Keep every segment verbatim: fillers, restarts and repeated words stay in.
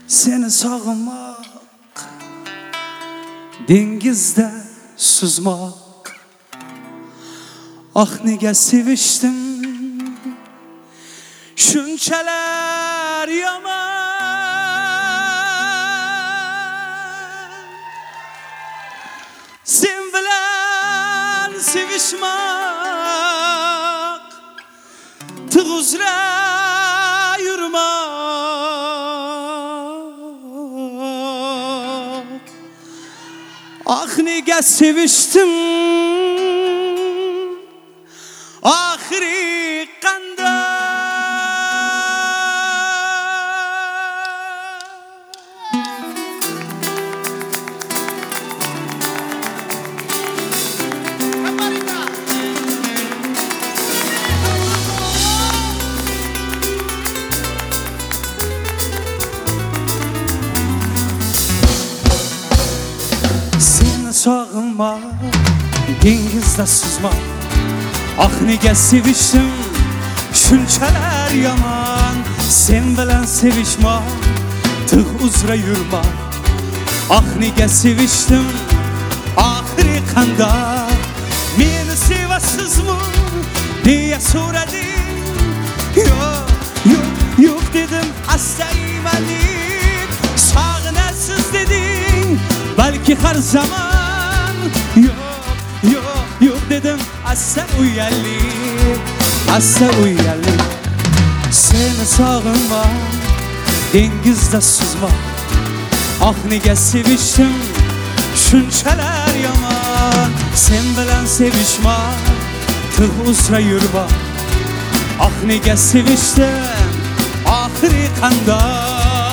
Seni sog'inmoq dengizda suzmoq. Ah nega sevishdim shunchalar yomon. Sen bilan sevishmoq, tig' uzra yurmoq. Ah nega sevishdim oxiri qanday. Seni sog'inmoq dengizda suzmoq. Ah nega sevishdim shunchalar yomon. Sen bilan sevishmoq, tig' uzra yurmoq. Ah nega sevishdim oxiri qanday. Meni sevasizmi deya so'rading. Yo'q, yo'q, yo'q dedim astayman deb. Sog'inasiz deding balki har zaman. Yo'q, yo'q, yo'q dedim assa uyalib, assa uyalib. Seni sog'inmoq dengizda suzmoq. Ah nega sevishdim shunchalar yomon. Sen bilan sevishmoq, tig' uzra yurmoq. Ah nega sevishdim oxiri qanday.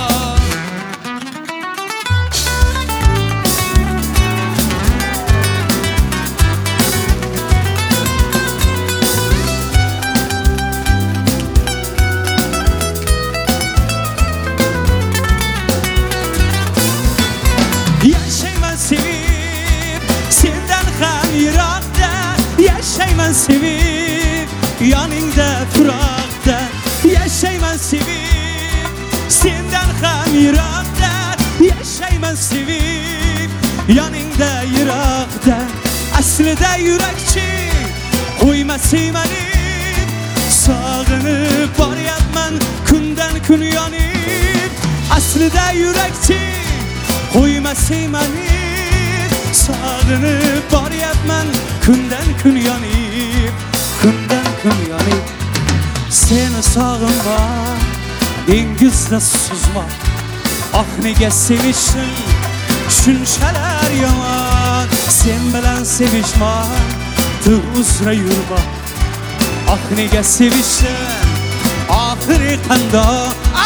Yaşayman sevip senden ham yiroqda. Yaşayman sevip yoningda turoqda. Yaşayman sevip senden ham yiroqda. Yaşayman sevip yoningda yiroqda. Aslida yurakchi qo'ymasayman deb. Sog'inib boryapman kundan kun yonib. Aslida yurakchi qo'ymasayman deb. Sog'inib boryapman kundan kun yonib, kundan kun yonib. Seni sog'inmoq dengizda suzmoq. Ah nega sevishdim shunchalar yomon. Sen bilan sevishmoq, tig' uzra yurmoq. Ah nega sevishdim oxiri qanday.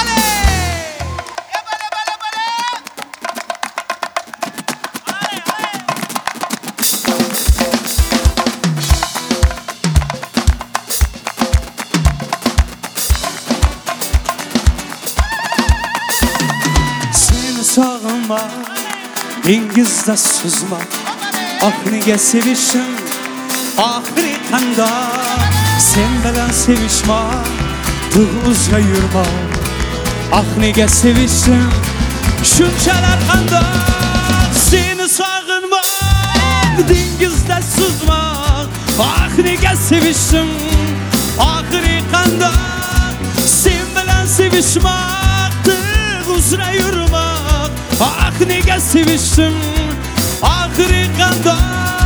Sog'inmoq dengizda suzmoq. Ah nega sevishdim oxiri qanday. Sen bilan sevishmoq, tig' uzra yurmoq. Ah nega sevishdim shunchalar qanday. Seni sog'inmoq dengizda suzmoq. Ah nega sevishdim oxiri qanday. Sen bilan sevishmoq, tig' uzra yurmoq. Ah nega sevishdim oxiri qanday.